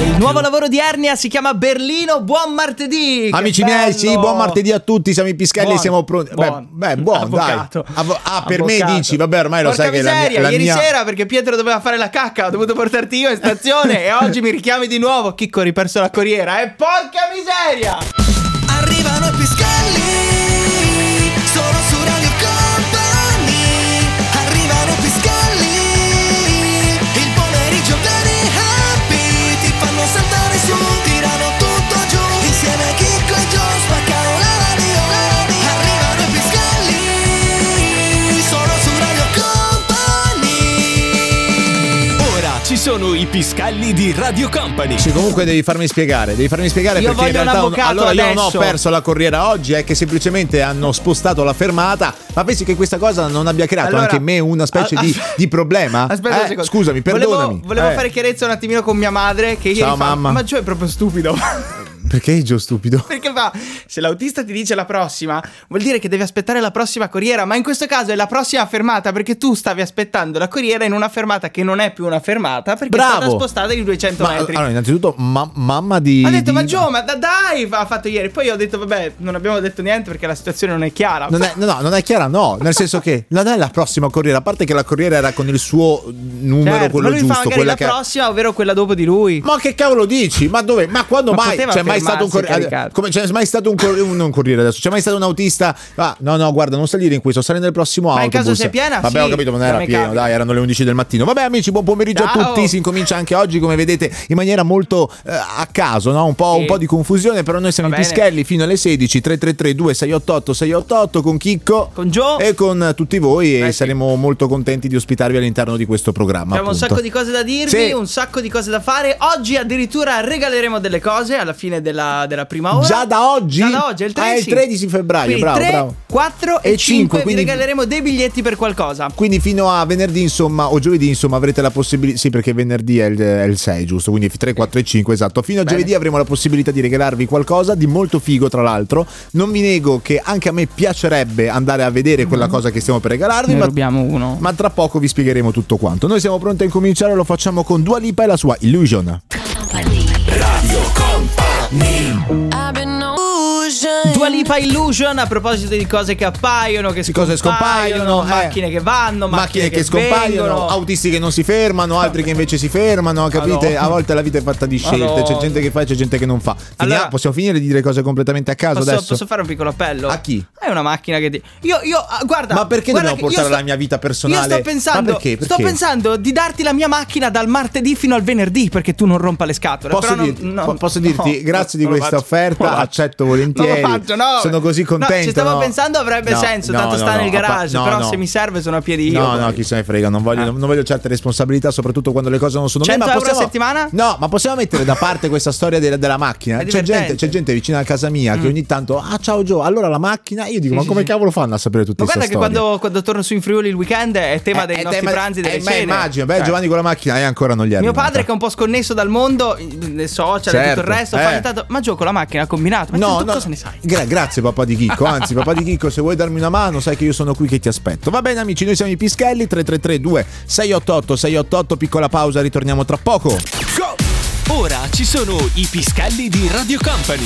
Il nuovo lavoro di Ernia si chiama Berlino. Buon martedì! Amici miei, sì, buon martedì a tutti. Siamo i Piscelli e siamo pronti. Buon Avvocato. Dai. Per Avvocato. me dici, vabbè, ormai Porca lo sai che miseria, la ieri mia... sera perché Pietro doveva fare la cacca, ho dovuto portarti io in stazione e oggi mi richiami di nuovo. Chicco, ho riperso la corriera e porca miseria! Arrivano i Piscelli, solo su Radio Company. Arrivano i Piscelli, il pomeriggio vieni happy, ti fanno saltare su, tirano tutto giù, insieme a Chicco e Gio spaccano la radio. Arrivano i Piscelli, solo su Radio Company. Ora ci sono i Piscelli di Radio Company. Sì, comunque devi farmi spiegare Io perché voglio in realtà un avvocato allora io non ho adesso. perso la corriera oggi, è che semplicemente hanno spostato la fermata. Ma pensi che questa cosa non abbia creato Allora, anche in me una specie di problema? Aspetta un secondo. Scusami, perdonami. Volevo fare chiarezza un attimino con mia madre che ieri Ciao, fa, mamma. ma Gio è proprio stupido. Perché Gio stupido? Perché fa, se l'autista ti dice la prossima, vuol dire che devi aspettare la prossima corriera, ma in questo caso è la prossima fermata perché tu stavi aspettando la corriera in una fermata che non è più una fermata perché è stata spostata di 200 metri. Allora, innanzitutto, mamma di... Ha detto, ma Gio, ma dai, ha fatto ieri. Poi ho detto, vabbè, non abbiamo detto niente perché la situazione non è chiara. Non è chiara, no. Nel senso che non è la prossima corriera. A parte che la corriera era con il suo numero, Certo, quello ma lui giusto. fa magari Quella la che... prossima, ovvero quella dopo di lui. Ma che cavolo dici? Ma dove? Ma quando Ma mai? poteva C'è mai stato un fermarsi, corriere? Come c'è mai stato un corriere adesso? C'è mai stato un autista? Ah, no, guarda, non salire in questo, sali nel prossimo Ma in autobus. caso sia piena? Vabbè, sì, ho capito, ma non era come pieno, capita. dai, erano le 11 del mattino. Vabbè, amici, buon pomeriggio Ciao. a tutti. Si incomincia anche oggi, come vedete, in maniera molto a caso, no? Un po' di confusione, però noi siamo Va i bene. Piscelli fino alle 16, 333 2688 688 con Chicco, Con Gio e con tutti voi, e sì. saremo molto contenti di ospitarvi all'interno di questo programma. Abbiamo un appunto. sacco di cose da dirvi, Sì. un sacco di cose da fare. Oggi addirittura regaleremo delle cose alla fine della prima ora. Già da oggi? Già da oggi, è il 3, Ah, è il 13 febbraio, Quindi bravo, 3, bravo. 4 E e 5 quindi- vi regaleremo dei biglietti per qualcosa. Quindi fino a venerdì, insomma, o giovedì, insomma, avrete la possibilità. Sì, perché venerdì è il 6, giusto? Quindi 3, 4 e 5, esatto. Fino a Bene. giovedì avremo la possibilità di regalarvi qualcosa di molto figo, tra l'altro. Non vi nego che anche a me piacerebbe andare a vedere quella cosa che stiamo per regalarvi, Ne ma rubiamo uno. tra poco vi spiegheremo tutto quanto. Noi siamo pronti a incominciare, lo facciamo con Dua Lipa e la sua Illusion. Dua Lipa Illusion, a proposito di cose che appaiono, che Cose scompaiono, macchine che vanno, macchine che scompaiono, vengono. autisti che non si fermano, altri che invece si fermano, capite? Madonna. A volte la vita è fatta di scelte, Madonna. c'è gente che fa e c'è gente che non fa. Allora- Possiamo finire di dire cose completamente a caso adesso? Posso fare un piccolo appello? A chi? È una macchina che guarda. Ma perché guarda dobbiamo che portare io la mia vita personale? Io sto pensando, Ma perché? sto pensando di darti la mia macchina dal martedì fino al venerdì perché tu non rompa le scatole. Posso Però dirti, no, posso dirti no, grazie di non lo questa faccio, offerta, non lo faccio. accetto volentieri. Non lo faccio, no. Sono così contento. No, ci stavo no. pensando avrebbe No, senso, no, tanto no, sta no, nel garage, no, però no. se mi serve sono a piedi io. No, chi se ne frega, non voglio certe responsabilità, soprattutto quando le cose non sono 100 ma euro a settimana? No, ma possiamo mettere da parte questa storia della macchina? È C'è divertente. gente vicino a casa mia che ogni tanto, ciao Gio, allora la macchina, io dico, Sì, ma sì, come sì. cavolo fanno a sapere tutte Ma queste guarda che storie? quando torno su in Friuli il weekend è tema dei nostri pranzi, delle ma cene. immagino, Cioè, Giovanni con la macchina ancora non gli è mio arrivata. padre che è un po' sconnesso dal mondo, nei social e Certo, tutto il resto, fa ogni tanto, ma Gio con la macchina ha combinato. Ma tu cosa ne sai? Grazie papà di Chicco, anzi papà di Chicco, se vuoi darmi una mano sai che io sono qui che ti aspetto. Va bene amici, noi siamo i Piscelli, 333 2688 688, piccola pausa, ritorniamo tra poco. Go! Ora ci sono i Piscelli di Radio Company.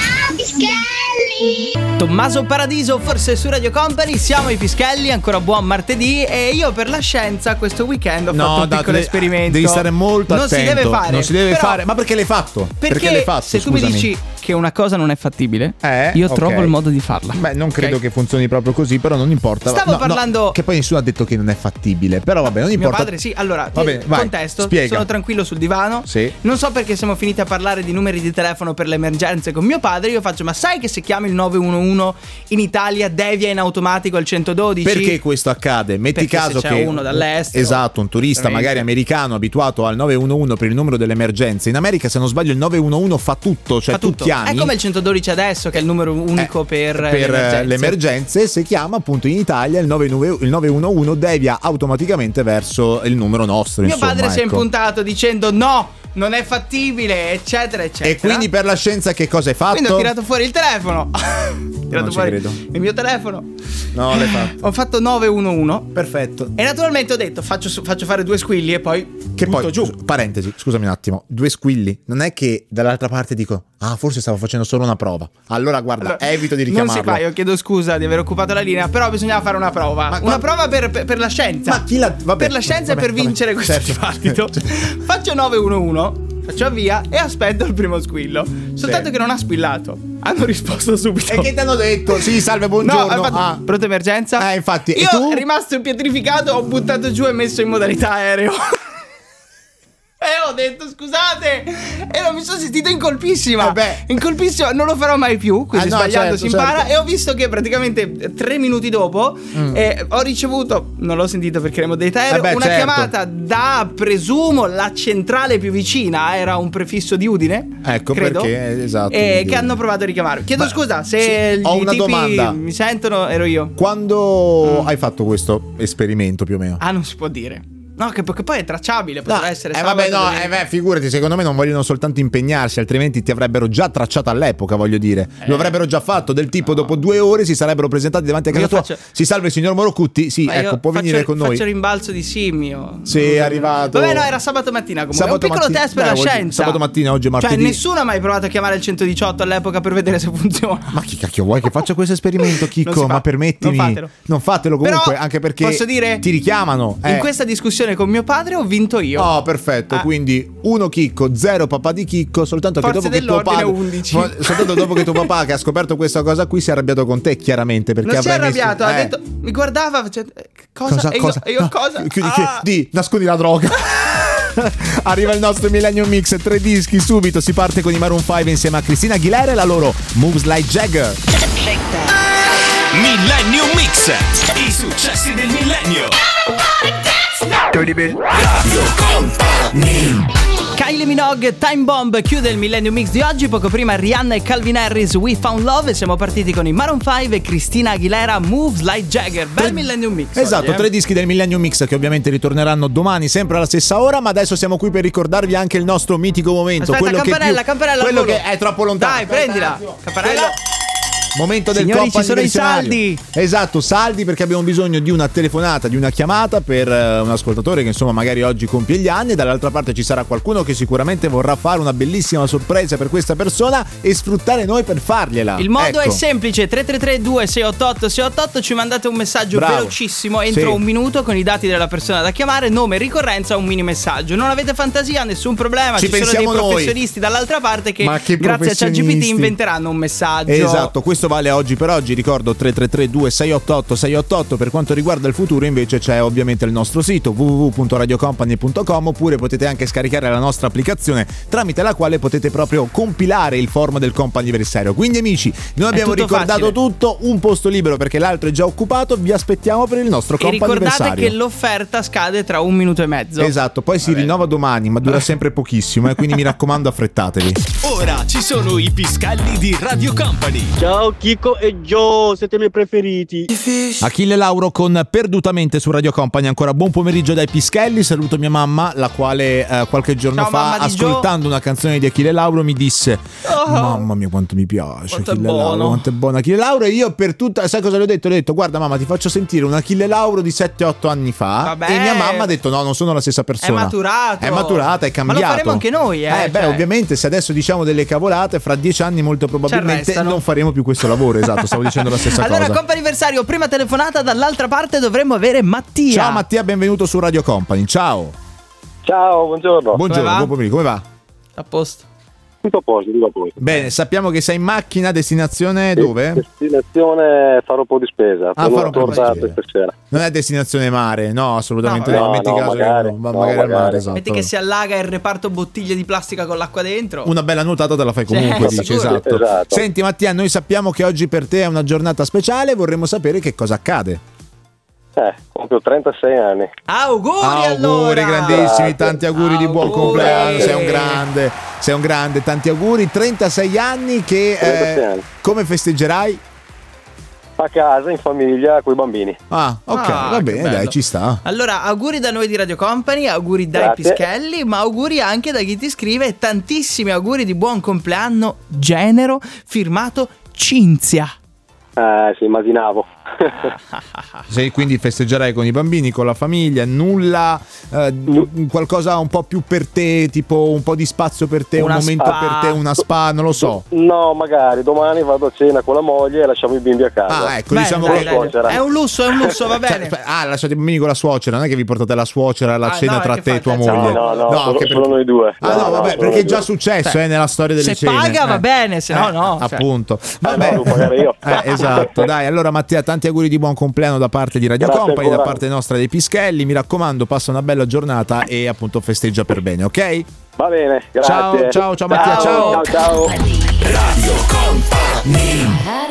Tommaso Paradiso, forse su Radio Company, siamo i Piscelli, ancora buon martedì e io per la scienza questo weekend ho fatto un piccolo esperimento. Devi stare molto non attento. Si deve fare. Non si deve Però- fare. Ma perché l'hai fatto? Perché l'hai fatto? se tu Scusami. mi dici che una cosa non è fattibile, io ok. trovo il modo di farla. Beh, non credo Ok? che funzioni proprio così, però non importa. Stavo No, parlando- che poi nessuno ha detto che non è fattibile, però vabbè, non Mio importa. padre sì, allora, Va bene, vai, contesto, spiega. sono tranquillo sul divano. Sì. Non so perché siamo finiti a parlare di numeri di telefono per le emergenze con mio padre. Io faccio, ma sai che se chiami il 911 in Italia devia in automatico al 112? Perché questo accade? Metti Perché caso se c'è che uno dall'estero, esatto, un turista ovviamente. magari americano abituato al 911 per il numero delle emergenze. In America, se non sbaglio, il 911 fa tutto, cioè Fa tutto. tu chiami. È come il 112 adesso, che è il numero unico per le emergenze. Se chiama appunto in Italia il 911 devia automaticamente verso il numero nostro. Mio insomma, padre si è ecco. impuntato dicendo no, non è fattibile, eccetera, eccetera. E quindi per la scienza che cosa hai fatto? Quindi ho tirato fuori il telefono. tirato ci fuori credo. il mio telefono. No, l'hai fatto. Ho fatto 911. Perfetto. E naturalmente ho detto faccio fare 2 squilli e poi Che butto poi, giù. parentesi, scusami un attimo, 2 squilli. Non è che dall'altra parte dico, forse stavo facendo solo una prova. Allora guarda, evito di richiamarlo. Non si fa, io chiedo scusa di aver occupato la linea, però bisognava fare una prova. Una prova per la scienza. Ma chi la... Vabbè, per la scienza e per vincere questo dibattito. Faccio 911, faccio avvia e aspetto il primo squillo. Soltanto che non ha squillato. Hanno risposto subito. E che ti hanno detto? Sì, salve, buongiorno. No, infatti, pronto emergenza? Infatti. Io e tu? rimasto pietrificato, ho buttato giù e messo in modalità aereo. E ho detto scusate. E non mi sono sentito incolpissima. Incolpissima, non lo farò mai più. Quindi sbagliando si impara. E ho visto che praticamente 3 minuti dopo ho ricevuto, non l'ho sentito perché era in modalità aereo, una chiamata da, presumo, la centrale più vicina. Era un prefisso di Udine. Ecco, credo, perché, esatto. che hanno provato a richiamarmi. Chiedo scusa se ho gli una tipi domanda. mi sentono, ero io. Quando hai fatto questo esperimento più o meno? Non si può dire. No, che poi è tracciabile, potrebbe essere vabbè, figurati, secondo me non vogliono soltanto impegnarsi, altrimenti ti avrebbero già tracciato all'epoca, voglio dire. Lo avrebbero già fatto, del tipo dopo 2 ore si sarebbero presentati davanti a casa tua. Si salva il signor Morocutti, sì, ecco, può venire con noi. Faccio rimbalzo di simio. Sì, è arrivato. Vabbè, no, era sabato mattina comunque. È un piccolo test per la scienza. Sabato mattina, oggi è martedì. Cioè, nessuno ha mai provato a chiamare il 118 all'epoca per vedere se funziona. Ma chi cacchio vuoi che faccia questo esperimento, Chicco? Ma permettimi. Non fatelo comunque, però, anche perché posso dire, ti richiamano. In questa discussione con mio padre ho vinto io. Oh, perfetto. Quindi 1 Chicco, 0 papà di Chicco. Soltanto che dopo che tuo padre 11. soltanto dopo che tuo papà che ha scoperto questa cosa qui si è arrabbiato con te, chiaramente. Perché non si è arrabbiato, ha detto, mi guardava facendo cosa? E io cosa? Nascondi la droga. Arriva il nostro Millennium Mix, 3 dischi subito. Si parte con i Maroon 5 insieme a Cristina Aguilera e la loro Moves Like Jagger. Millennium Mix, i successi del millennio. Radio Company. Kylie Minogue, Time Bomb chiude il Millennium Mix di oggi. Poco prima Rihanna e Calvin Harris, We Found Love. E siamo partiti con i Maroon 5 e Cristina Aguilera, Moves Like Jagger. Bel Millennium Mix. Esatto, oggi, 3 dischi del Millennium Mix che ovviamente ritorneranno domani sempre alla stessa ora. Ma adesso siamo qui per ricordarvi anche il nostro mitico momento. Aspetta, quello campanella, quello che è troppo lontano. Dai, prendila. Campanella. Momento del Signori, Coppa ci sono i anniversario. saldi. Esatto, saldi, perché abbiamo bisogno di una telefonata, di una chiamata per un ascoltatore che insomma magari oggi compie gli anni. Dall'altra parte ci sarà qualcuno che sicuramente vorrà fare una bellissima sorpresa per questa persona e sfruttare noi per fargliela. Il modo è semplice: 333-2688-688. Ci mandate un messaggio velocissimo entro un minuto con i dati della persona da chiamare, nome, ricorrenza, un mini messaggio. Non avete fantasia, nessun problema. Ci sono dei professionisti dall'altra parte che grazie a ChatGPT inventeranno un messaggio. Esatto, questo vale oggi per oggi. Ricordo 333-2688-688. Per quanto riguarda il futuro invece c'è ovviamente il nostro sito www.radiocompany.com, oppure potete anche scaricare la nostra applicazione tramite la quale potete proprio compilare il form del comp'anniversario. Quindi amici, noi abbiamo ricordato tutto, un posto libero perché l'altro è già occupato, vi aspettiamo per il nostro comp'anniversario. E ricordate che l'offerta scade tra 1 minuto e mezzo. Esatto, poi si rinnova domani, ma dura sempre pochissimo, quindi mi raccomando affrettatevi. Ora ci sono i piscalli di Radio Company. Ciao Chicco e Joe, siete i miei preferiti. Achille Lauro con Perdutamente su Radio Company. Ancora buon pomeriggio dai Pischelli. Saluto mia mamma, la quale qualche giorno fa, ascoltando una canzone di Achille Lauro, mi disse: mamma mia quanto mi piace Achille Lauro, quanto è buono Achille Lauro. E io per tutta, sai cosa le ho detto? Le ho detto: guarda mamma, ti faccio sentire un Achille Lauro di 7-8 anni fa. E mia mamma ha detto: no, non sono la stessa persona. È maturata, è cambiato. Ma lo faremo anche noi, ovviamente se adesso diciamo delle cavolate, fra 10 anni molto probabilmente non faremo più questo lavoro. Esatto, stavo dicendo la stessa cosa. Allora, comp'anniversario, prima telefonata, dall'altra parte dovremmo avere Mattia. Ciao Mattia, benvenuto su Radio Company. Ciao. Ciao, buongiorno. Buongiorno, buon pomeriggio, come va? A posto. Tutto a posto, tutto a posto. Bene, sappiamo che sei in macchina, destinazione dove? Destinazione fare un po' di spesa. Fare un po' di spesa. Stasera. Non è destinazione mare, no, assolutamente no. Metti caso magari al mare, esatto. Metti che si allaga il reparto bottiglie di plastica con l'acqua dentro. Una bella nuotata te la fai comunque, dici, esatto. Senti Mattia, noi sappiamo che oggi per te è una giornata speciale, vorremmo sapere che cosa accade. Compio 36 anni. Auguri allora. Grandissimi, tanti auguri di buon compleanno, sei un grande, tanti auguri. 36 anni che 36 anni. Come festeggerai? A casa, in famiglia, con i bambini. Ok, va bene, dai, ci sta. Allora, auguri da noi di Radio Company, auguri dai Pischelli, ma auguri anche da chi ti scrive. Tantissimi auguri di buon compleanno, Genero, firmato Cinzia. Sì, immaginavo. Quindi festeggerai con i bambini, con la famiglia, nulla, qualcosa un po' più per te, tipo un po' di spazio per te, un momento per te, una spa, non lo so. No, magari domani vado a cena con la moglie e lasciamo i bimbi a casa. Ecco, diciamo che è un lusso, va bene. Lasciate i bambini con la suocera, non è che vi portate la suocera alla cena tra te e tua moglie. No, solo noi due. Vabbè, perché è già successo nella storia delle cene. Se paga va bene, se no. Appunto. Vabbè. Devo pagare io. Esatto, dai, allora Mattia, tanti auguri di buon compleanno da parte di Radio Company, da parte nostra dei Pischelli, mi raccomando, passa una bella giornata e appunto festeggia per bene, ok? Va bene, grazie. Ciao Mattia, ciao. Radio Company.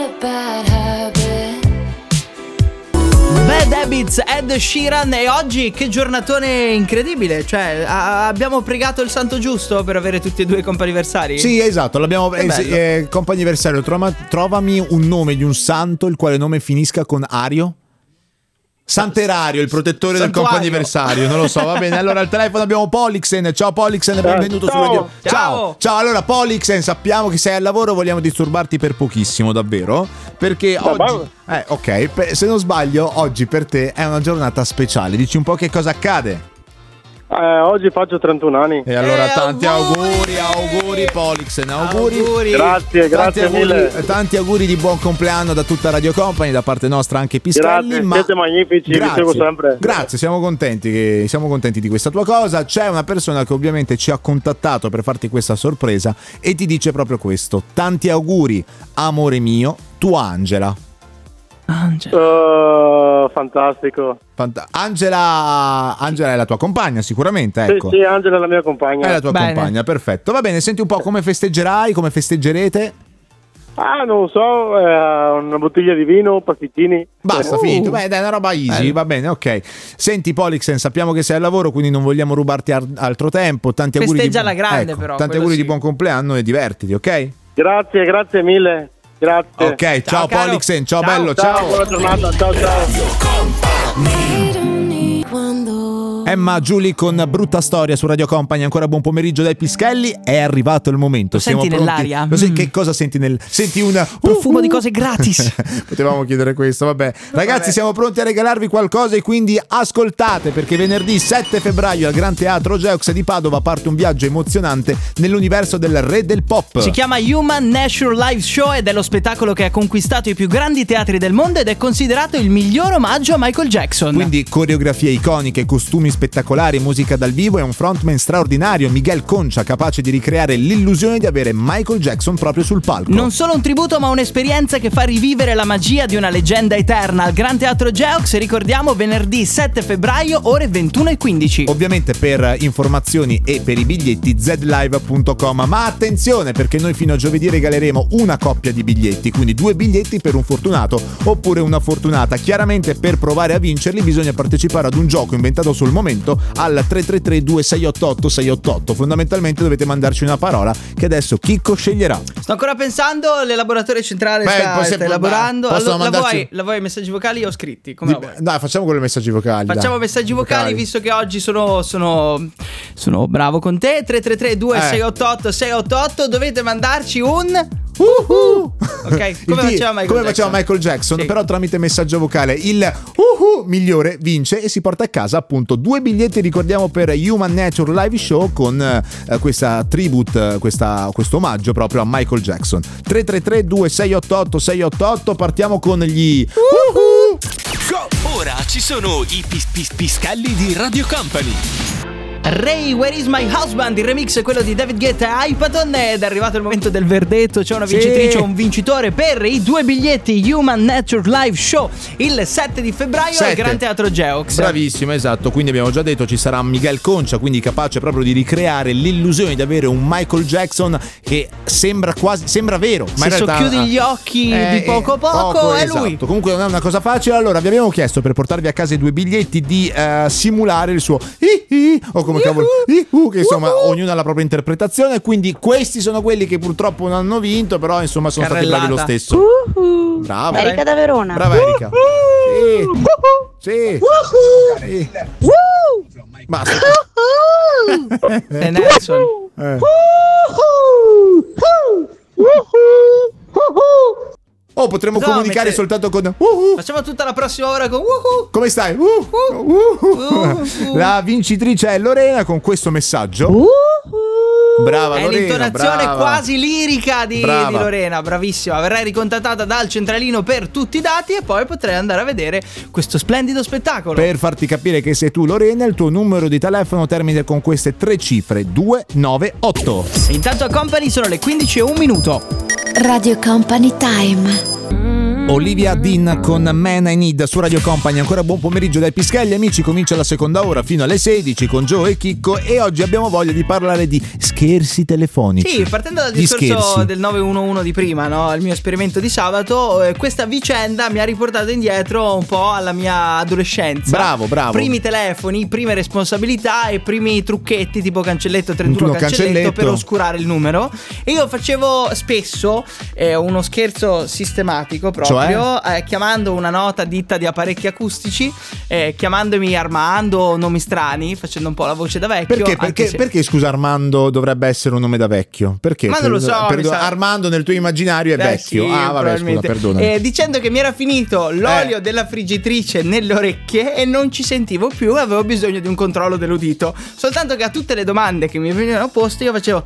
Bad Habits, Ed Sheeran, e oggi che giornatone incredibile, cioè abbiamo pregato il santo giusto per avere tutti e due i comp'anniversari? Sì, esatto, l'abbiamo comp'anniversario, trovami un nome di un santo il quale nome finisca con Ario. Sant'Erario, il protettore del comp'anniversario, non lo so, va bene. Allora al telefono abbiamo Polixen. Ciao Polixen, benvenuto su Radio. Ciao. Allora Polixen, sappiamo che sei al lavoro, vogliamo disturbarti per pochissimo, davvero, perché oggi se non sbaglio oggi per te è una giornata speciale. Dici un po' che cosa accade? Oggi faccio 31 anni. E allora tanti auguri Polixen, auguri. Grazie mille. Tanti auguri di buon compleanno da tutta Radio Company, da parte nostra anche Pischelli. Siete magnifici, vi seguo sempre. Grazie, siamo contenti di questa tua cosa. C'è una persona che ovviamente ci ha contattato per farti questa sorpresa e ti dice proprio questo: tanti auguri, amore mio, tua Angela. Fantastico. Angela è la tua compagna sicuramente, ecco. Sì, Angela è la mia compagna. È la tua compagna, perfetto. Va bene, senti un po' come festeggerai, come festeggerete? Non so, una bottiglia di vino, pasticcini. Basta, finito. Beh, dai, è una roba easy, va bene, ok. Senti Polixen, sappiamo che sei al lavoro, quindi non vogliamo rubarti altro tempo. Tanti auguri festeggia alla grande, però. Tanti auguri di buon compleanno e divertiti, ok? Grazie mille. Grazie. Ok, ciao Polixen, ciao bello, ciao. Buona giornata, ciao. Emma Giulia con Brutta Storia su Radio Company. Ancora buon pomeriggio dai Pischelli. È arrivato il momento. Lo senti nell'aria? Che cosa senti Senti un profumo di cose gratis. Potevamo chiedere questo, vabbè. Ragazzi, siamo pronti a regalarvi qualcosa e quindi ascoltate, perché venerdì 7 febbraio al Gran Teatro Geux di Padova parte un viaggio emozionante nell'universo del re del pop. Si chiama Human Nature Live Show ed è lo spettacolo che ha conquistato i più grandi teatri del mondo ed è considerato il miglior omaggio a Michael Jackson. Quindi coreografie iconiche, costumi spettacolari, musica dal vivo e un frontman straordinario, Miguel Concia, capace di ricreare l'illusione di avere Michael Jackson proprio sul palco. Non solo un tributo, ma un'esperienza che fa rivivere la magia di una leggenda eterna al Gran Teatro Geux, ricordiamo venerdì 7 febbraio ore 21:15. Ovviamente per informazioni e per i biglietti zlive.com, ma attenzione, perché noi fino a giovedì regaleremo una coppia di biglietti, quindi 2 biglietti per un fortunato oppure una fortunata. Chiaramente per provare a vincerli bisogna partecipare ad un gioco inventato sul momento al 333 2688 688. Fondamentalmente dovete mandarci una parola che adesso Chicco sceglierà. Sto ancora pensando, l'elaboratore centrale sta elaborando. La vuoi messaggi vocali o scritti? Come dai, facciamo con i messaggi vocali. Facciamo messaggi vocali, visto che oggi sono bravo con te. 333 2688 688. Dovete mandarci un ok, come faceva Michael Jackson, sì. Però tramite messaggio vocale il migliore vince e si porta a casa appunto 2 biglietti, ricordiamo, per Human Nature Live Show con questa tribute, questo omaggio proprio a Michael Jackson. 333 2688 688. Partiamo con gli Ora ci sono i Pischelli di Radio Company. Ray, Where is my husband? Il remix è quello di David Guetta e Hypaton ed è arrivato il momento del verdetto. C'è una vincitrice o un vincitore per i 2 biglietti Human Nature Live Show il 7 di febbraio al Gran Teatro Geux. Bravissimo, esatto. Quindi abbiamo già detto ci sarà Miguel Concia, quindi capace proprio di ricreare l'illusione di avere un Michael Jackson che sembra vero, ma se in realtà socchiudi gli occhi di poco è esatto. lui. Comunque non è una cosa facile. Allora vi abbiamo chiesto, per portarvi a casa i 2 biglietti, di simulare il suo o come cavolo che insomma ognuno ha la propria interpretazione, quindi questi sono quelli che purtroppo non hanno vinto, però insomma sono stati bravi lo stesso. Brava Erika da Verona. Brava Erika. Sì. Basta. È Nelson. Oh, potremmo comunicare soltanto con Facciamo tutta la prossima ora con Come stai? La vincitrice è Lorena con questo messaggio. Brava è Lorena, l'intonazione brava. quasi lirica di Lorena, bravissima. Verrai ricontattata dal centralino per tutti i dati e poi potrai andare a vedere questo splendido spettacolo. Per farti capire che sei tu Lorena, il tuo numero di telefono termina con queste 3 cifre: 298. E intanto a Company sono le 15:01. Radio Company Time. Olivia Dean con Man I Need su Radio Company. Ancora buon pomeriggio dai Pischelli, amici. Comincia la seconda ora fino alle 16 con Joe e Chicco e oggi abbiamo voglia di parlare di scherzi telefonici. Sì, partendo dal discorso del 911 di prima, no? Il mio esperimento di sabato, questa vicenda mi ha riportato indietro un po' alla mia adolescenza. Bravo. Primi telefoni, prime responsabilità e primi trucchetti tipo cancelletto 31 cancelletto per oscurare il numero. E io facevo spesso uno scherzo sistematico proprio, chiamando una nota ditta di apparecchi acustici, chiamandomi Armando, nomi strani, facendo un po' la voce da vecchio. Perché scusa, Armando dovrebbe essere un nome da vecchio? Perché? Ma non lo so. Armando nel tuo immaginario è vecchio. Sì, vabbè, scusa, perdona. Dicendo che mi era finito l'olio della friggitrice nelle orecchie e non ci sentivo più, avevo bisogno di un controllo dell'udito. Soltanto che a tutte le domande che mi venivano poste io facevo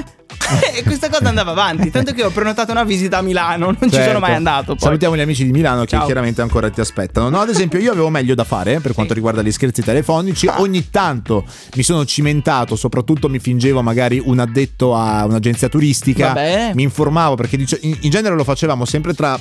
e questa cosa andava avanti, tanto che ho prenotato una visita a Milano, non ci sono mai andato poi. Salutiamo gli amici di Milano che chiaramente ancora ti aspettano. No, ad esempio io avevo meglio da fare per quanto riguarda gli scherzi telefonici. Ogni tanto mi sono cimentato, soprattutto mi fingevo magari un addetto a un'agenzia turistica. Mi informavo perché in genere lo facevamo sempre tra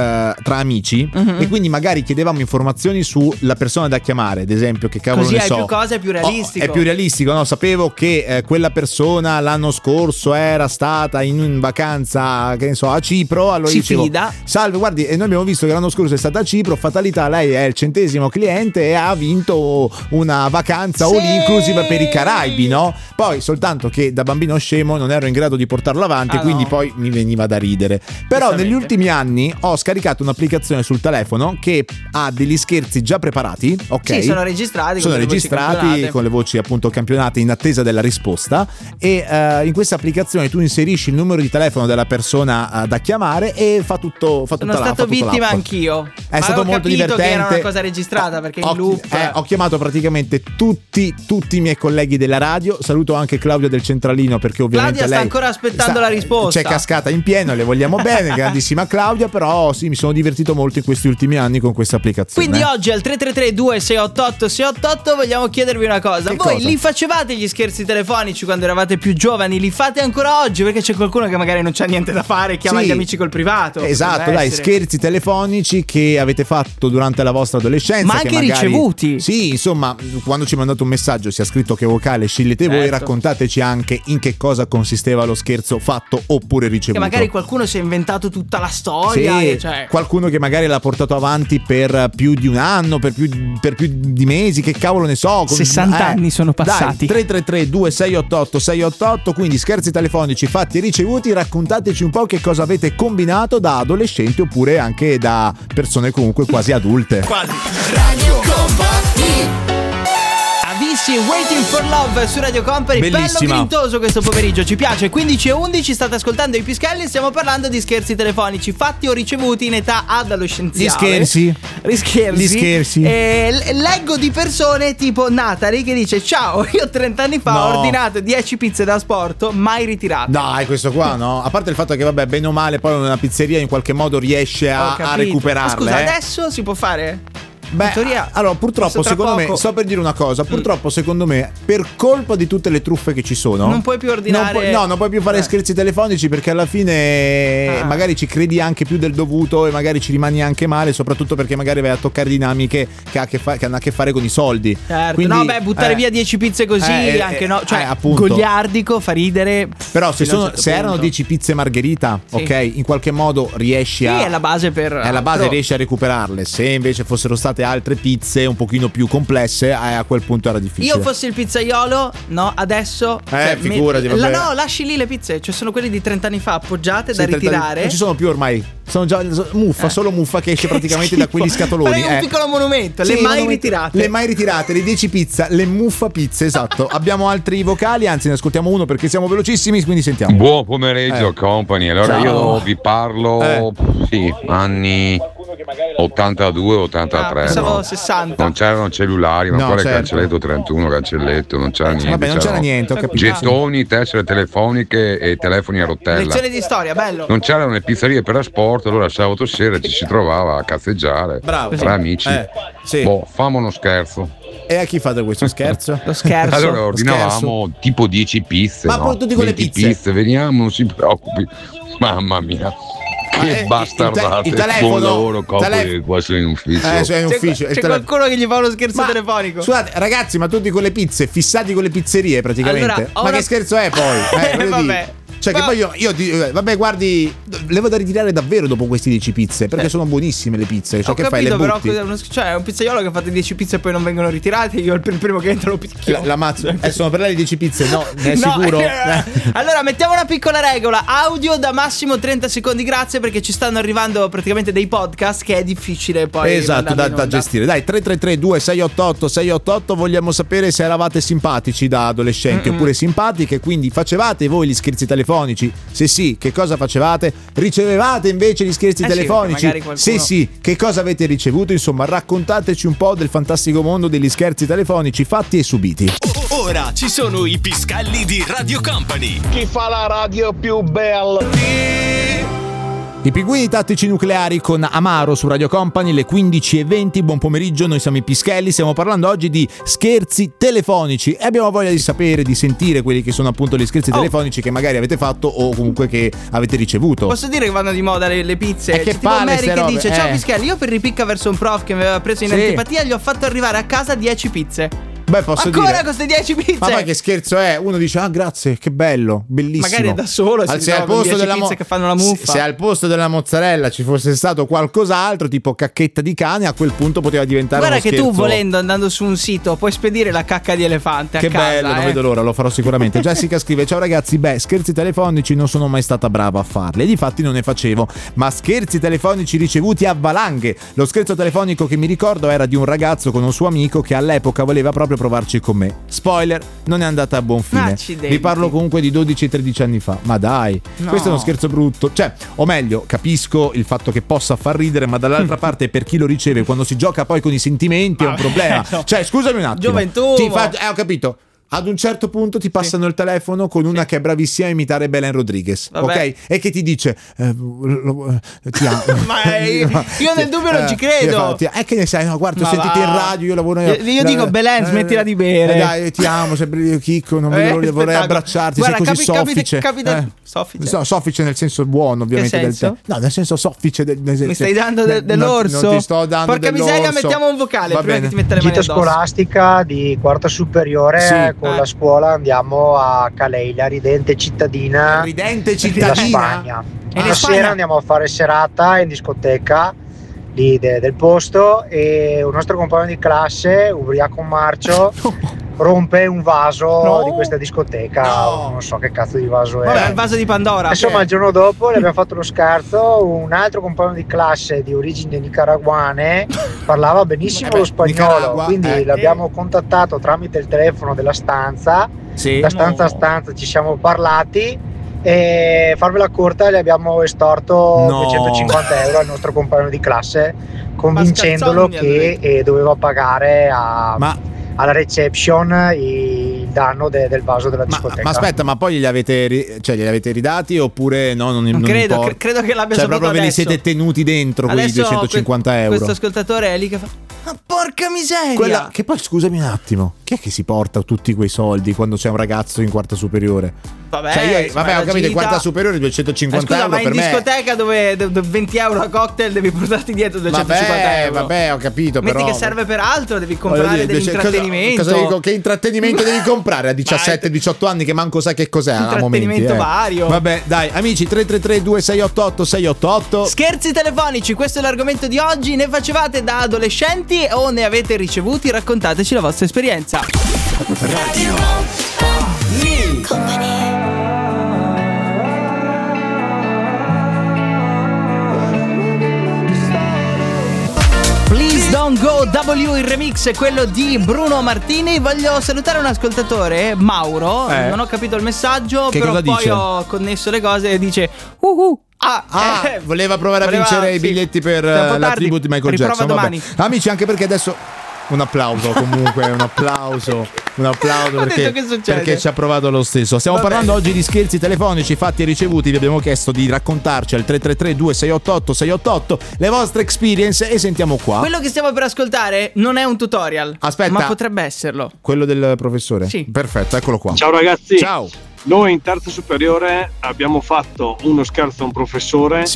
amici, e quindi magari chiedevamo informazioni sulla persona da chiamare, ad esempio, che cavolo così ne so. Così hai più cose, è più realistico. È più realistico, no? Sapevo che quella persona l'anno scorso era stata in vacanza, che ne so, a Cipro, allora dicevo: fida. Salve, guardi, noi abbiamo visto che l'anno scorso è stata a Cipro, fatalità, lei è il 100° cliente e ha vinto una vacanza all inclusive per i Caraibi, no? Poi soltanto che da bambino scemo non ero in grado di portarlo avanti, quindi poi mi veniva da ridere. Però negli ultimi anni ho scaricato un'applicazione sul telefono che ha degli scherzi già preparati, ok? Sì, sono registrati con le voci appunto campionate in attesa della risposta, e in questa applicazione tu inserisci il numero di telefono della persona da chiamare e fa tutto. Sono stato vittima anch'io. È stato molto divertente. Che era una cosa registrata perché in loop. Ho chiamato praticamente tutti i miei colleghi della radio. Saluto anche Claudia del Centralino perché ovviamente Claudia sta ancora aspettando la risposta. C'è cascata in pieno, le vogliamo bene, grandissima Claudia. Però sì, mi sono divertito molto in questi ultimi anni con questa applicazione. Quindi oggi al 333-2688-688 vogliamo chiedervi una cosa. Voi li facevate gli scherzi telefonici quando eravate più giovani? Li fate ancora oggi? Perché c'è qualcuno che magari non c'ha niente da fare, chiama gli amici col privato. Esatto, dai, scherzi telefonici che avete fatto durante la vostra adolescenza, ma anche ricevuti. Sì, insomma, quando ci mandate un messaggio sia scritto che vocale, scegliete voi, raccontateci anche in che cosa consisteva lo scherzo fatto oppure ricevuto. Che magari qualcuno si è inventato tutta la storia, qualcuno che magari l'ha portato avanti per più di un anno, per più di mesi, che cavolo ne so. 60 anni sono passati. Dai, 333-2688-688, quindi scherzi telefonici fatti e ricevuti. Raccontateci un po' che cosa avete combinato da adolescenti oppure anche da persone comunque quasi adulte. Quasi. Radio Company. Avicii, Waiting for Love su Radio Company. Bellissima. Bello grintoso questo pomeriggio, ci piace. 15:11, state ascoltando i Pischelli e stiamo parlando di scherzi telefonici fatti o ricevuti in età adolescenziale. Gli scherzi. Leggo di persone tipo Natalie che dice: ciao, io 30 anni fa ho ordinato 10 pizze da asporto, mai ritirate. Dai, questo qua no. A parte il fatto che vabbè, bene o male poi una pizzeria in qualche modo riesce a recuperarle. Ma scusa, adesso si può fare? Allora purtroppo secondo me, sto per dire una cosa, purtroppo secondo me per colpa di tutte le truffe che ci sono non puoi più ordinare, non puoi più fare scherzi telefonici, perché alla fine magari ci credi anche più del dovuto e magari ci rimani anche male, soprattutto perché magari vai a toccare dinamiche che hanno a che fare con i soldi. Certo. Quindi, buttare via 10 pizze così anche no, cioè appunto, goliardico, fa ridere. Però se erano 10 pizze margherita, ok, in qualche modo riesci è la base riesci a recuperarle. Se invece fossero state altre pizze un pochino più complesse, a quel punto era difficile. Io fossi il pizzaiolo, no, adesso figurati, no, lasci lì le pizze, cioè sono quelle di 30 anni fa appoggiate da ritirare. Non ci sono più ormai. Sono già muffa, solo muffa che esce praticamente da quegli scatoloni. È un piccolo monumento, le mai ritirate. Le mai ritirate, le 10 pizza, le muffa pizze, esatto. Abbiamo altri vocali, anzi ne ascoltiamo uno perché siamo velocissimi, quindi sentiamo. Buon pomeriggio company. Allora ciao. Io vi parlo anni 82-83. Pensavo 60. Non c'erano cellulari, ma quale cancelletto 31, cancelletto, non c'era niente. Vabbè, non c'era niente, ho capito. Gettoni, tessere telefoniche e telefoni a rotella. Lezione di storia, bello. Non c'erano le pizzerie per asporto, allora sabato sera ci si trovava a cazzeggiare tra amici. Famo uno scherzo. E a chi fate questo scherzo? Lo scherzo. Allora ordinavamo tipo 10 pizze. Ma poi tutti con le pizze. Veniamo, non si preoccupi. Mamma mia. Che bastardate. Il telefono. Buon lavoro, Copoli, qua sono in ufficio. C'è qualcuno che gli fa uno scherzo telefonico. Scusate, ragazzi, ma tutti con le pizze, fissati con le pizzerie praticamente. Allora, ma che scherzo è poi? Vabbè. Cioè, che poi io vabbè, guardi, le vado a ritirare davvero dopo questi 10 pizze, perché sono buonissime le pizze. Cioè, che fai? Le butti? Però, cioè, un pizzaiolo che ha fatto 10 pizze e poi non vengono ritirate. Io il primo che entro lo picchio. La mazzo. Sono per lei le 10 pizze? No, ne è sicuro? Allora, mettiamo una piccola regola: audio da massimo 30 secondi, grazie, perché ci stanno arrivando praticamente dei podcast che è difficile poi. Esatto, da gestire. Dai, 333-2688-688. Vogliamo sapere se eravate simpatici da adolescenti oppure simpatiche, quindi facevate voi gli scherzi telefonici? Se sì, che cosa facevate? Ricevevate invece gli scherzi telefonici? Se sì, che cosa avete ricevuto? Insomma, raccontateci un po' del fantastico mondo degli scherzi telefonici fatti e subiti. Ora ci sono i Piscalli di Radio Company. Chi fa la radio più bella? I pinguini tattici nucleari con Amaro su Radio Company, le 15:20. Buon pomeriggio, noi siamo i Pischelli, stiamo parlando oggi di scherzi telefonici e abbiamo voglia di sapere, di sentire quelli che sono appunto gli scherzi telefonici che magari avete fatto o comunque che avete ricevuto. Posso dire che vanno di moda le pizze? E che palle Mary che dice: ciao Pischelli, io per ripicca verso un prof che mi aveva preso in antipatia gli ho fatto arrivare a casa 10 pizze. Beh, posso ancora dire, queste 10 pizze. Ma poi che scherzo è? Uno dice: ah, grazie, che bello, bellissimo. Magari è da solo, se al posto della pizze che fanno la muffa. Se al posto della mozzarella ci fosse stato qualcos'altro, tipo cacchetta di cane, a quel punto poteva diventare uno scherzo. Guarda che tu, volendo, andando su un sito, puoi spedire la cacca di elefante a casa. Che bello, non vedo l'ora, lo farò sicuramente. Jessica scrive: ciao ragazzi, scherzi telefonici non sono mai stata brava a farli, e difatti non ne facevo, ma scherzi telefonici ricevuti a valanghe. Lo scherzo telefonico che mi ricordo era di un ragazzo con un suo amico che all'epoca voleva proprio provarci con me. Spoiler, non è andata a buon fine. Accidenti. Vi parlo comunque di 12-13 anni fa. Ma dai, questo è uno scherzo brutto. Cioè, o meglio, capisco il fatto che possa far ridere, ma dall'altra parte per chi lo riceve, quando si gioca poi con i sentimenti è un problema. Cioè, scusami un attimo. Gioventù. Ho capito. Ad un certo punto ti passano il telefono con una che è bravissima a imitare Belen Rodriguez, ok? E che ti dice ti amo. Ma io nel dubbio non ci credo. Che ne sai? No, guarda, ho sentito in radio, io lavoro. Io dico Belen, smettila di bere. Dai, ti amo, sempre io Chicco, non vedo l'ora, vorrei abbracciarti. Guarda, sei così soffice. Soffice. No, soffice nel senso buono, ovviamente. Che senso? No, nel senso soffice. Mi stai dando dell'orso? Non ti sto dando Porca dell'orso. miseria, mettiamo un vocale prima che ti mette le mani Gita addosso. scolastica di quarta superiore con la scuola andiamo a Calais, ridente cittadina della Spagna. Una sera andiamo a fare serata in discoteca lì del posto e un nostro compagno di classe, ubriaco marcio, rompe un vaso di questa discoteca. Non so che cazzo di vaso è. Vabbè, il vaso di Pandora. Insomma, il giorno dopo le abbiamo fatto lo scherzo. Un altro compagno di classe di origini nicaraguane parlava benissimo lo spagnolo, quindi l'abbiamo contattato tramite il telefono della stanza. Da stanza a stanza ci siamo parlati e, farvela corta, le abbiamo estorto 250 euro al nostro compagno di classe, convincendolo che doveva pagare alla reception il danno del vaso della discoteca. Ma aspetta, ma poi glieli avete ridati oppure no? Non credo che l'abbia saputo proprio adesso. ve li siete tenuti dentro quei 250 euro. Questo ascoltatore è lì che fa: Porca miseria! Che poi, scusami un attimo, chi è che si porta tutti quei soldi quando c'è un ragazzo in quarta superiore? Vabbè, ho capito, in quarta superiore 250 euro per me. Ma in discoteca dove 20 euro a cocktail devi portarti dietro 250 euro. Vabbè, ho capito. Metti però che serve per altro, devi comprare dell'intrattenimento. Che intrattenimento devi comprare a 17-18 anni che manco sai che cos'è a momenti. Intrattenimento vario. Vabbè, dai, amici, 333-2688-688. Scherzi telefonici, questo è l'argomento di oggi. Ne facevate da adolescenti o ne avete ricevuti? Raccontateci la vostra esperienza. Radio Company. Please Don't Go W, il remix è quello di Bruno Martini. Voglio salutare un ascoltatore, Mauro. Non ho capito il messaggio, che però poi dice? Ho connesso le cose e dice voleva provare a vincere i biglietti per la tribù di Michael Jackson. Domani. Amici, anche perché adesso un applauso comunque, un applauso perché ci ha provato lo stesso. Stiamo parlando oggi di scherzi telefonici fatti e ricevuti. Vi abbiamo chiesto di raccontarci al 333-2688-688 le vostre experience e sentiamo qua. Quello che stiamo per ascoltare non è un tutorial. Aspetta, ma potrebbe esserlo. Quello del professore? Sì. Perfetto, eccolo qua. Ciao ragazzi. Ciao. Noi in terza superiore abbiamo fatto uno scherzo a un professore,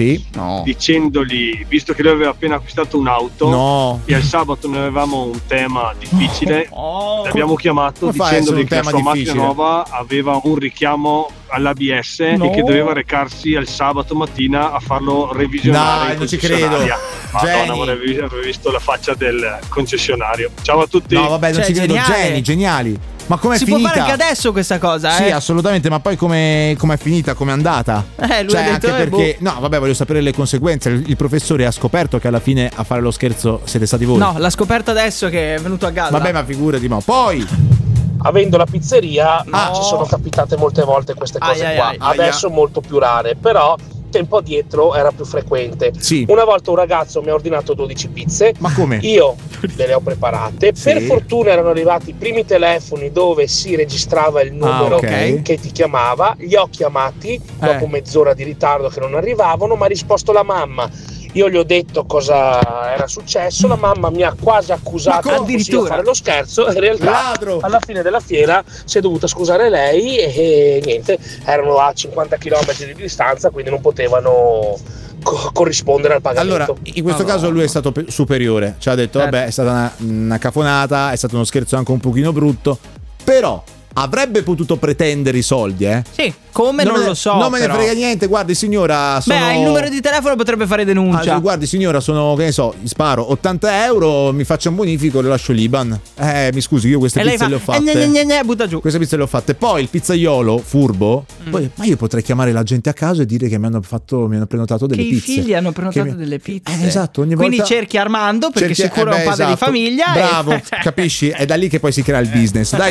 dicendogli, visto che lui aveva appena acquistato un'auto e al sabato noi avevamo un tema difficile, l'abbiamo chiamato dicendogli che la sua macchina nuova aveva un richiamo all'ABS e che doveva recarsi al sabato mattina a farlo revisionare. Non ci credo. Madonna, avrei visto la faccia del concessionario. Ciao a tutti. No, vabbè, non ci credo. Geniali. Ma com'è finita? Si può fare anche adesso questa cosa, Sì, assolutamente, ma poi com'è finita, com'è andata? Lui ha detto, anche perché no, vabbè, voglio sapere le conseguenze. Il professore ha scoperto che alla fine a fare lo scherzo siete stati voi. No, l'ha scoperto adesso che è venuto a galla. Vabbè, ma figurati, ma poi avendo la pizzeria ci sono capitate molte volte queste cose qua. Adesso molto più rare, però tempo addietro era più frequente. Una volta un ragazzo mi ha ordinato 12 pizze. Ma come? Io le ho preparate. Per fortuna erano arrivati i primi telefoni dove si registrava il numero che ti chiamava. Li ho chiamati dopo mezz'ora di ritardo che non arrivavano, ma ha risposto la mamma. Io gli ho detto cosa era successo, la mamma mi ha quasi accusato addirittura di fare lo scherzo. In realtà alla fine della fiera si è dovuta scusare lei e niente, erano a 50 km di distanza, quindi non potevano corrispondere al pagamento. Allora, in questo caso lui è stato superiore, ci ha detto vabbè, è stata una cafonata, è stato uno scherzo anche un pochino brutto, però avrebbe potuto pretendere i soldi, Sì, come non lo so. Non me ne frega niente, guardi signora, sono... il numero di telefono potrebbe fare denuncia. Guardi signora, sono, che ne so, gli sparo 80 euro, mi faccio un bonifico, le lascio l'Iban. Mi scusi, io queste pizze le ho fatte. Butta giù. Queste pizze le ho fatte. Poi il pizzaiolo, furbo, poi, ma io potrei chiamare la gente a casa e dire che mi hanno prenotato delle pizze. I figli hanno prenotato delle pizze. Esatto, ogni Quindi volta... cerchi Armando, perché sicuro è un padre di famiglia. Bravo, capisci? È da lì che poi si crea il business. Dai,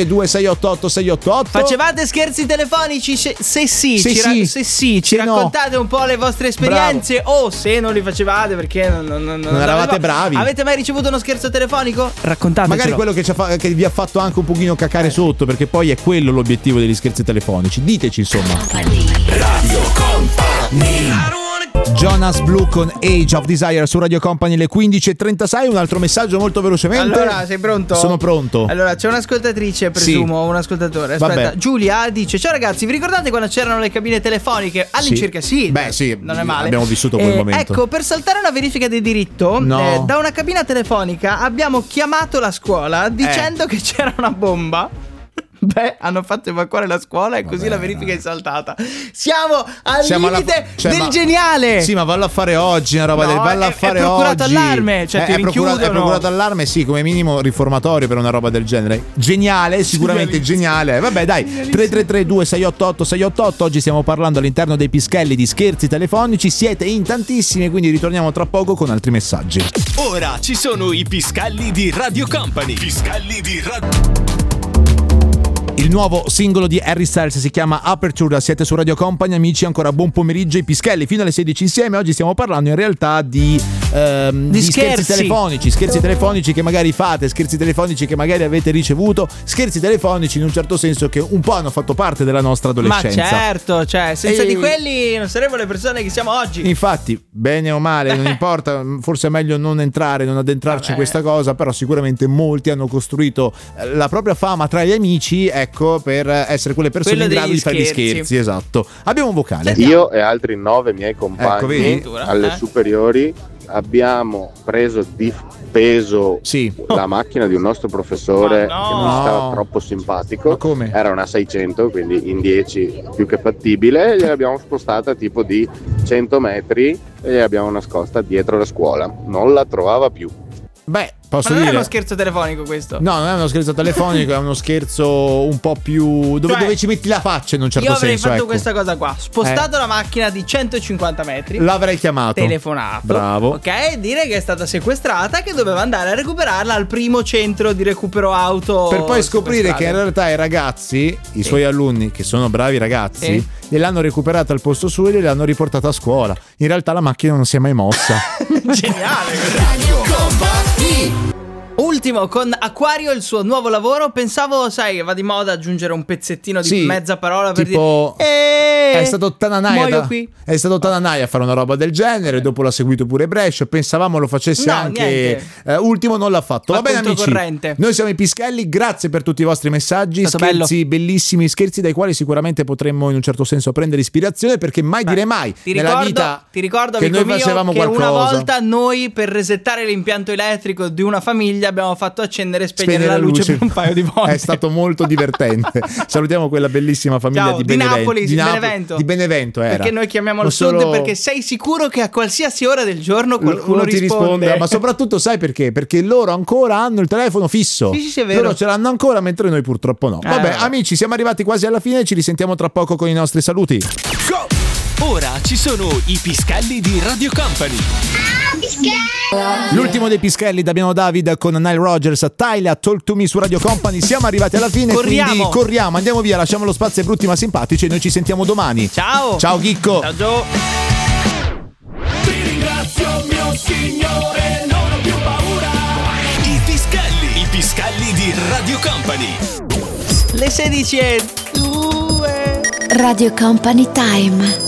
333-2688-688. Facevate scherzi telefonici? Se ci raccontate un po' le vostre esperienze. O se non li facevate perché non eravate bravi. Avete mai ricevuto uno scherzo telefonico? Raccontatecelo. Magari quello che vi ha fatto anche un pochino cacare sotto, perché poi è quello l'obiettivo degli scherzi telefonici. Diteci insomma. Radio Company. Jonas Blue con Age of Desire su Radio Company, le 15:36. Un altro messaggio molto velocemente. Allora, sei pronto? Sono pronto. Allora, c'è un'ascoltatrice, presumo, un ascoltatore. Aspetta, vabbè. Giulia dice: ciao ragazzi, vi ricordate quando c'erano le cabine telefoniche? All'incirca sì. Beh, sì, non è male. Abbiamo vissuto quel momento. Ecco, per saltare una verifica di diritto, da una cabina telefonica abbiamo chiamato la scuola dicendo che c'era una bomba. Hanno fatto evacuare la scuola e così la verifica è saltata. Siamo al limite del geniale. Sì, ma vallo a fare oggi una roba del vallo a fare oggi. È procurato allarme, cioè è procurato allarme, sì, come minimo riformatorio per una roba del genere. Geniale, sicuramente geniale. Vabbè, dai, 333-2688-688. Oggi stiamo parlando all'interno dei pischelli di scherzi telefonici. Siete in tantissimi, quindi ritorniamo tra poco con altri messaggi. Ora ci sono i pischelli di Radio Company. Pischelli di Radio Il nuovo singolo di Harry Styles si chiama Aperture, siete su Radio Company, amici, ancora buon pomeriggio, i Pischelli fino alle 16 insieme. Oggi stiamo parlando in realtà di scherzi telefonici che magari fate, scherzi telefonici che magari avete ricevuto, scherzi telefonici in un certo senso che un po' hanno fatto parte della nostra adolescenza. Ma certo, cioè senza di quelli non saremmo le persone che siamo oggi. Infatti, bene o male, non importa, forse è meglio non addentrarci in questa cosa, però sicuramente molti hanno costruito la propria fama tra gli amici, ecco, per essere quelle persone in grado di fare gli scherzi. Esatto. Abbiamo un vocale. Io e altri 9 miei compagni alle superiori abbiamo preso di peso la macchina di un nostro professore che non stava troppo simpatico. Ma come? Era una 600, quindi in 10 più che fattibile, e gliel'abbiamo spostata tipo di 100 metri e gliel'abbiamo nascosta dietro la scuola. Non la trovava più. Beh, posso dire. Non è uno scherzo telefonico questo? No, non è uno scherzo telefonico, è uno scherzo un po' più dove ci metti la faccia in un certo senso. Io avrei fatto questa cosa qua: spostato la macchina di 150 metri, l'avrei chiamato, telefonato, bravo, ok, dire che è stata sequestrata, che doveva andare a recuperarla al primo centro di recupero auto, per poi scoprire che in realtà i ragazzi, i suoi alunni, che sono bravi ragazzi, gliel'hanno recuperata al posto suo e gliel'hanno riportata a scuola. In realtà la macchina non si è mai mossa. Geniale. Ultimo, con Aquario, il suo nuovo lavoro. Pensavo, sai, che va di moda aggiungere un pezzettino di mezza parola per tipo, dire è stato Tananai qui. È stato Tananai a fare una roba del genere. Dopo l'ha seguito pure Brescia. Pensavamo lo facesse anche Ultimo, non l'ha fatto. Va bene, amici, noi siamo i Pischelli. Grazie per tutti i vostri messaggi, scherzi bellissimi, scherzi dai quali sicuramente potremmo in un certo senso prendere ispirazione, perché mai dire mai nella vita. Ti ricordo, che noi facevamo che qualcosa. Una volta noi, per resettare l'impianto elettrico di una famiglia, abbiamo fatto accendere e spegnere la luce per un paio di volte. È stato molto divertente. Salutiamo quella bellissima famiglia di Napoli, di Benevento era. Perché noi chiamiamo il sud perché sei sicuro che a qualsiasi ora del giorno qualcuno ti risponde. Ma soprattutto sai perché? Perché loro ancora hanno il telefono fisso. Sì, è vero. Loro ce l'hanno ancora, mentre noi purtroppo no. Vabbè, amici, siamo arrivati quasi alla fine. Ci risentiamo tra poco con i nostri saluti. Go! Ora ci sono i Pischelli di Radio Company. L'ultimo dei Pischelli, abbiamo David con Nile Rodgers, Tyler, Talk to Me su Radio Company. Siamo arrivati alla fine, quindi corriamo, andiamo via, lasciamo lo spazio ai brutti ma simpatici e noi ci sentiamo domani. Ciao Chicco. Ciao Gio. Ti ringrazio mio Signore, non ho più paura. I Pischelli di Radio Company. Le 16:02. Radio Company Time.